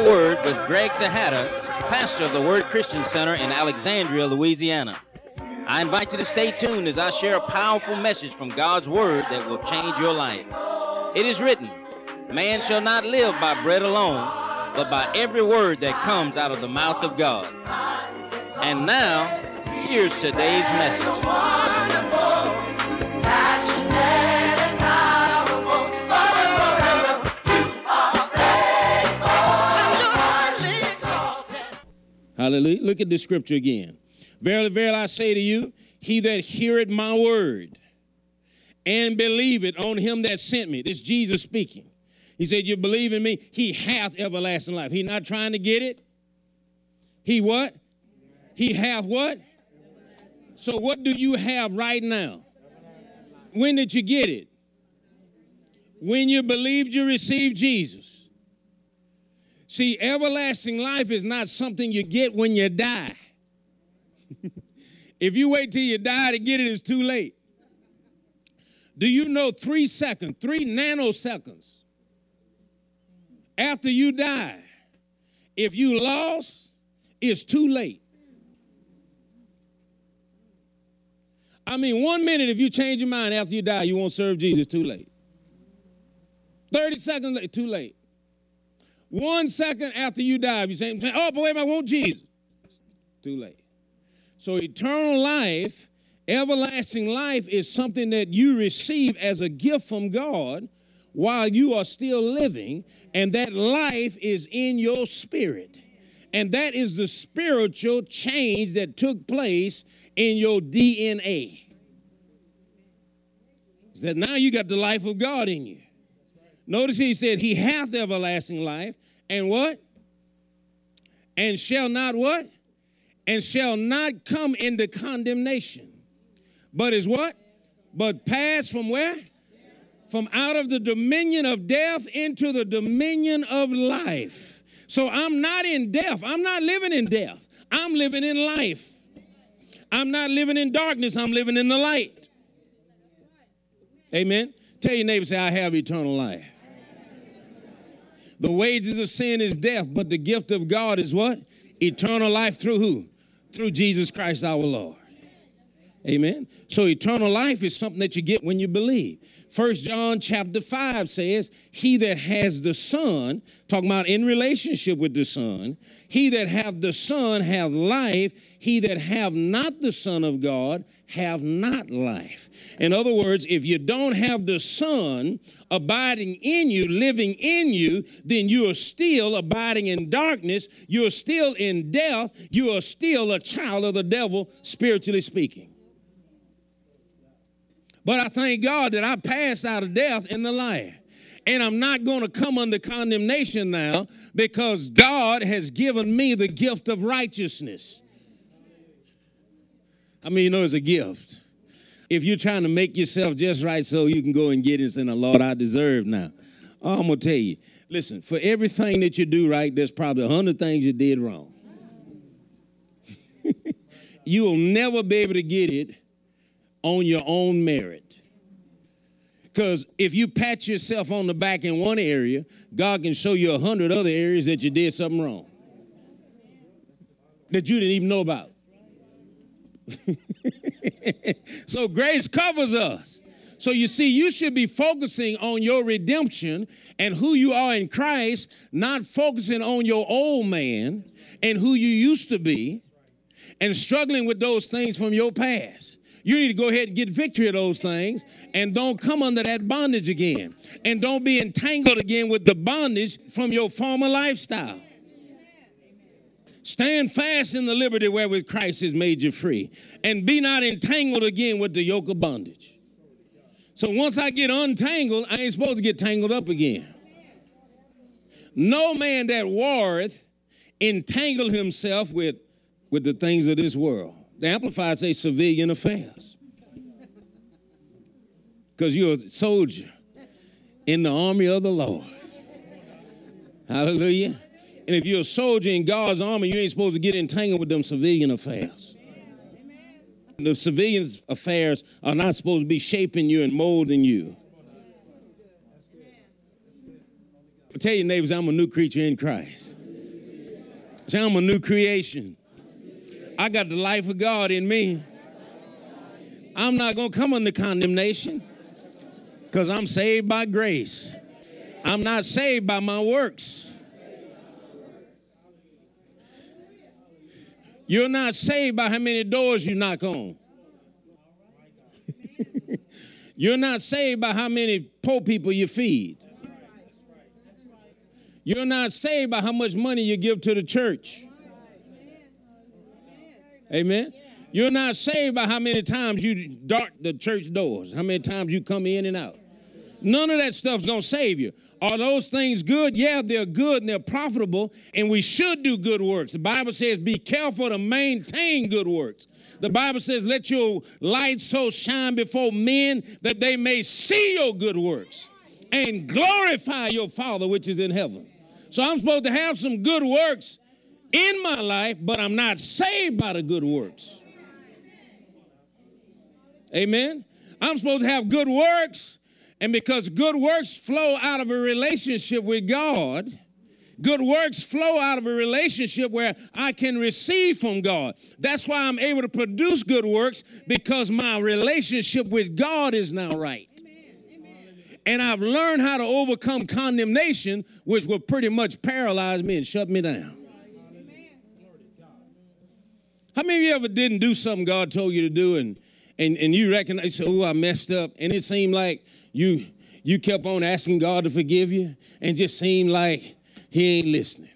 Word with Greg Tejada, pastor of the Word Christian Center in Alexandria, Louisiana. I invite you to stay tuned as I share a powerful message from God's Word that will change your life. It is written, "Man shall not live by bread alone, but by every word that comes out of the mouth of God." And now, here's today's message. Hallelujah. Look at this scripture again. Verily, verily, I say to you, he that heareth my word and believeth on him that sent me. This is Jesus speaking. He said, you believe in me, he hath everlasting life. He's not trying to get it. He what? He hath what? So what do you have right now? When did you get it? When you believed you received Jesus. See, everlasting life is not something you get when you die. If you wait till you die to get it, it's too late. Do you know 3 nanoseconds after you die, if you lost, it's too late. I mean, 1 minute, if you change your mind after you die, you won't serve Jesus, too late. 30 seconds later, too late. 1 second after you die, if you say, oh, but wait, I want Jesus. Too late. So eternal life, everlasting life is something that you receive as a gift from God while you are still living, and that life is in your spirit. And that is the spiritual change that took place in your DNA. That now you got the life of God in you. Notice he said, he hath everlasting life, and what? And shall not what? And shall not come into condemnation. But is what? But pass from where? From out of the dominion of death into the dominion of life. So I'm not in death. I'm not living in death. I'm living in life. I'm not living in darkness. I'm living in the light. Amen. Tell your neighbor, say, I have eternal life. The wages of sin is death, but the gift of God is what? Eternal life through who? Through Jesus Christ our Lord. Amen. So eternal life is something that you get when you believe. 1 John chapter 5 says, he that has the Son, talking about in relationship with the Son, he that hath the Son have life, he that have not the Son of God have not life. In other words, if you don't have the Son abiding in you, living in you, then you are still abiding in darkness, you are still in death, you are still a child of the devil, spiritually speaking. But I thank God that I passed out of death into life. And I'm not going to come under condemnation now because God has given me the gift of righteousness. I mean, you know, it's a gift. If you're trying to make yourself just right so you can go and get it and say, Lord, I deserve now. Oh, I'm going to tell you, listen, for everything that you do right, there's probably 100 things you did wrong. You'll never be able to get it on your own merit. Because if you pat yourself on the back in one area, God can show you 100 other areas that you did something wrong that you didn't even know about. So grace covers us. So you see, you should be focusing on your redemption and who you are in Christ, not focusing on your old man and who you used to be and struggling with those things from your past. You need to go ahead and get victory of those things and don't come under that bondage again. And don't be entangled again with the bondage from your former lifestyle. Stand fast in the liberty wherewith Christ has made you free. And be not entangled again with the yoke of bondage. So once I get untangled, I ain't supposed to get tangled up again. No man that warreth entangled himself with the things of this world. The Amplified say civilian affairs. Because you're a soldier in the army of the Lord. Hallelujah. And if you're a soldier in God's army, you ain't supposed to get entangled with them civilian affairs. The civilian affairs are not supposed to be shaping you and molding you. Tell your neighbors, I'm a new creature in Christ. Say, I'm a new creation. I got the life of God in me. I'm not going to come under condemnation because I'm saved by grace. I'm not saved by my works. You're not saved by how many doors you knock on. You're not saved by how many poor people you feed. You're not saved by how much money you give to the church. Amen. You're not saved by how many times you dart the church doors, how many times you come in and out. None of that stuff's going to save you. Are those things good? Yeah, they're good and they're profitable, and we should do good works. The Bible says be careful to maintain good works. The Bible says let your light so shine before men that they may see your good works and glorify your Father which is in heaven. So I'm supposed to have some good works in my life, but I'm not saved by the good works. Amen. I'm supposed to have good works, and because good works flow out of a relationship with God, good works flow out of a relationship where I can receive from God. That's why I'm able to produce good works, because my relationship with God is now right. And I've learned how to overcome condemnation, which will pretty much paralyze me and shut me down. How many of you ever didn't do something God told you to do, and you recognize, oh, I messed up, and it seemed like you kept on asking God to forgive you, and just seemed like he ain't listening?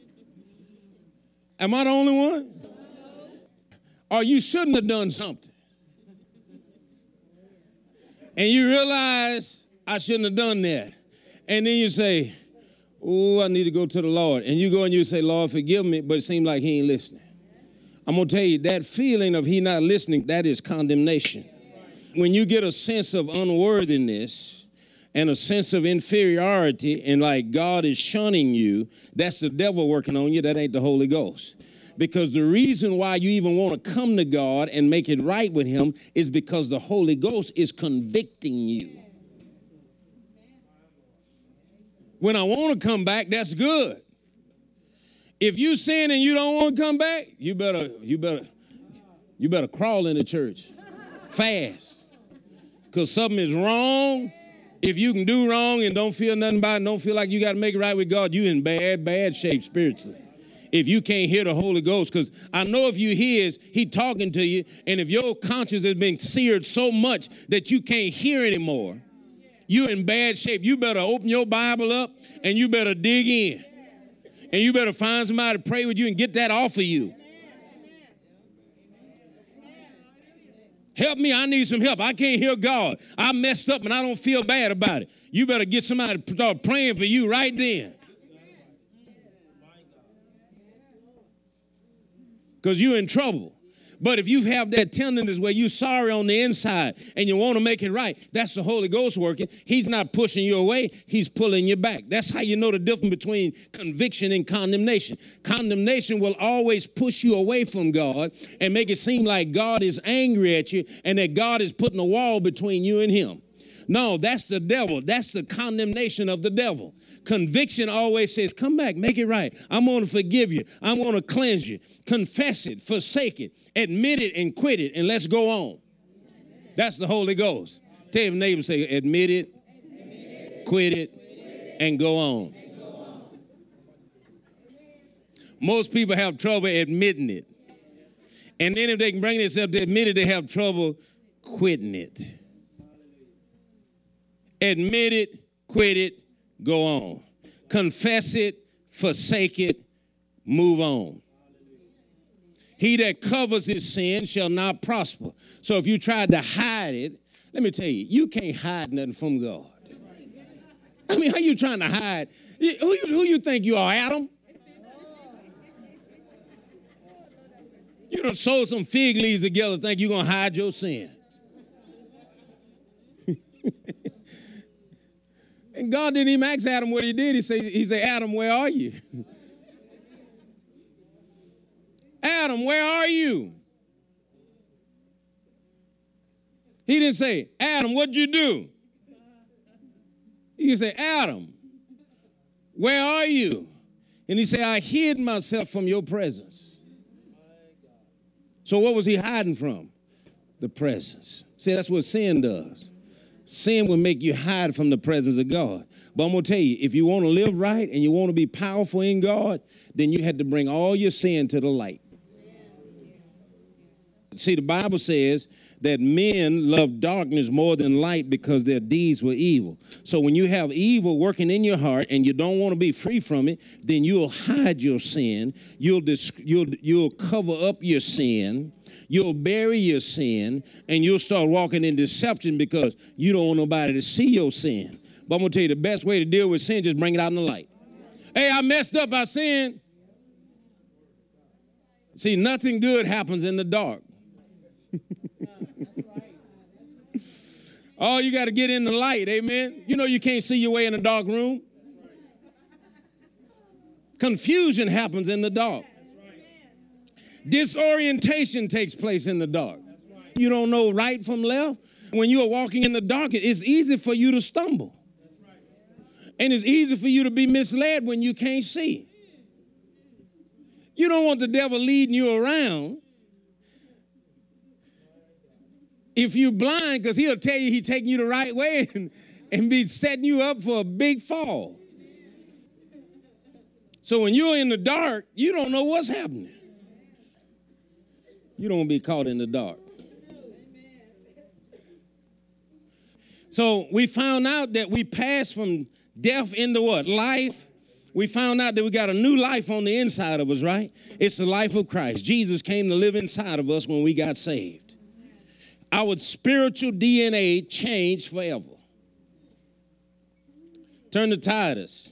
Am I the only one? Or you shouldn't have done something, and you realize, I shouldn't have done that. And then you say, oh, I need to go to the Lord. And you go and you say, Lord, forgive me, but it seems like he ain't listening. I'm going to tell you, that feeling of he not listening, that is condemnation. When you get a sense of unworthiness and a sense of inferiority and like God is shunning you, that's the devil working on you. That ain't the Holy Ghost. Because the reason why you even want to come to God and make it right with him is because the Holy Ghost is convicting you. When I want to come back, that's good. If you sin and you don't want to come back, you better crawl in the church fast. Because something is wrong. If you can do wrong and don't feel nothing about it, don't feel like you got to make it right with God, you in bad shape spiritually. If you can't hear the Holy Ghost, because I know if you hear, he talking to you, and if your conscience has been seared so much that you can't hear anymore, you're in bad shape. You better open your Bible up and you better dig in. And you better find somebody to pray with you and get that off of you. Help me, I need some help. I can't hear God. I messed up and I don't feel bad about it. You better get somebody to start praying for you right then. Because you're in trouble. But if you have that tenderness where you're sorry on the inside and you want to make it right, that's the Holy Ghost working. He's not pushing you away. He's pulling you back. That's how you know the difference between conviction and condemnation. Condemnation will always push you away from God and make it seem like God is angry at you and that God is putting a wall between you and him. No, that's the devil. That's the condemnation of the devil. Conviction always says, come back, make it right. I'm going to forgive you. I'm going to cleanse you. Confess it, forsake it, admit it, and quit it, and let's go on. That's the Holy Ghost. Tell your neighbor, say, admit it, quit it, and go on. Most people have trouble admitting it. And then if they can bring themselves to admit it, they have trouble quitting it. Admit it, quit it, go on. Confess it, forsake it, move on. He that covers his sin shall not prosper. So if you tried to hide it, let me tell you, you can't hide nothing from God. I mean, how you trying to hide? Who you think you are, Adam? You done sewed some fig leaves together, think you're going to hide your sin. And God didn't even ask Adam what he did. He said, Adam, where are you? Adam, where are you? He didn't say, Adam, what'd you do? He said, Adam, where are you? And he said, I hid myself from your presence. So what was he hiding from? The presence. See, that's what sin does. Sin will make you hide from the presence of God. But I'm going to tell you, if you want to live right and you want to be powerful in God, then you had to bring all your sin to the light. See, the Bible says that men love darkness more than light because their deeds were evil. So when you have evil working in your heart and you don't want to be free from it, then you'll hide your sin. You'll cover up your sin. You'll bury your sin, and you'll start walking in deception because you don't want nobody to see your sin. But I'm going to tell you, the best way to deal with sin, just bring it out in the light. Hey, I messed up, I sinned. See, nothing good happens in the dark. Oh, you got to get in the light, amen? You know you can't see your way in a dark room. Confusion happens in the dark. Disorientation takes place in the dark. You don't know right from left. When you are walking in the dark, it's easy for you to stumble. And it's easy for you to be misled when you can't see. You don't want the devil leading you around if you're blind, because he'll tell you he's taking you the right way and be setting you up for a big fall. So when you're in the dark, you don't know what's happening. You don't want to be caught in the dark. So we found out that we passed from death into what? Life. We found out that we got a new life on the inside of us, right? It's the life of Christ. Jesus came to live inside of us when we got saved. Our spiritual DNA changed forever. Turn to Titus.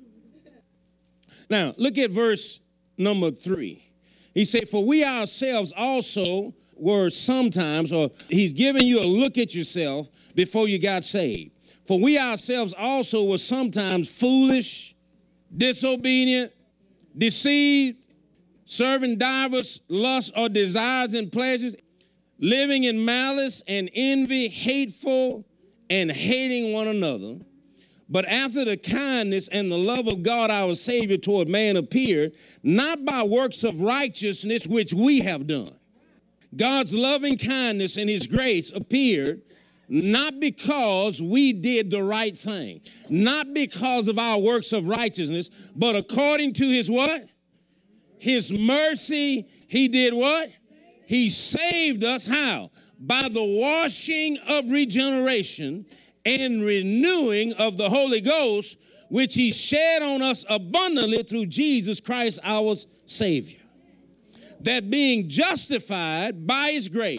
Now, look at verse number 3. He said, for we ourselves also were sometimes, or he's giving you a look at yourself before you got saved. For we ourselves also were sometimes foolish, disobedient, deceived, serving divers lusts or desires and pleasures, living in malice and envy, hateful and hating one another. But after the kindness and the love of God our Savior toward man appeared, not by works of righteousness which we have done. God's loving kindness and his grace appeared not because we did the right thing, not because of our works of righteousness, but according to his what? His mercy, he did what? He saved us how? By the washing of regeneration and renewing of the Holy Ghost, which he shed on us abundantly through Jesus Christ our Savior. That being justified by his grace,